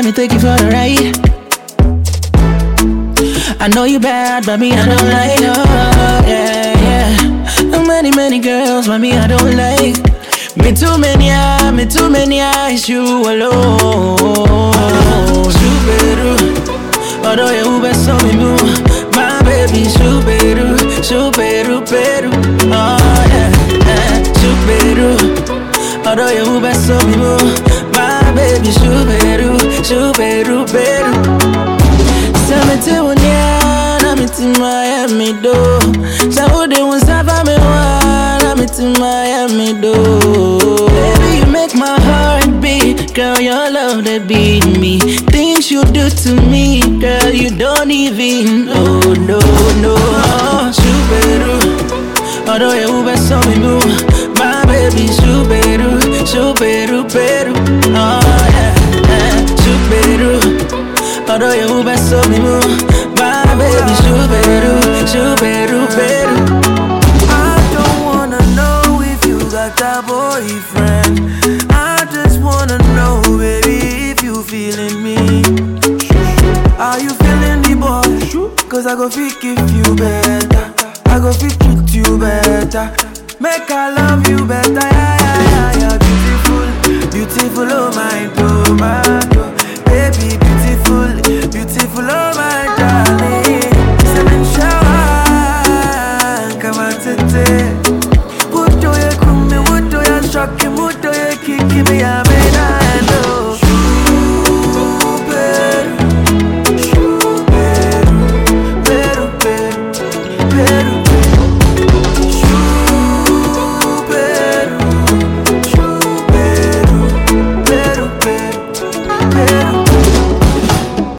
me take you for a ride. I know you bad, but me I don't like. Oh, yeah, yeah. Many girls, but me I don't like. Me too many eyes, you alone. Shuberu, although you best so me move. My baby, Shuberu, Peru. Oh yeah, yeah. Shuberu, although you best so me move. My baby, Shuberu, Peru. Samete unyana miti Miami do. Saude unsava me wana miti Miami do. Baby, you make my heart beat. Girl, your love that beat me. Things you do to me, girl, you don't even know. No. Shuberu, although you best so me move. My baby, Shuberu, Peru. Oh yeah, yeah. Shuberu, although you best so me move. My baby, Shuberu, Peru. I don't wanna know if you got a boyfriend. I just wanna know, baby, if you feeling me. Are you feeling the boy? Cause I go fit give you better. I go fit treat you better. Make I love you better, yeah. Beautiful, oh my tomato.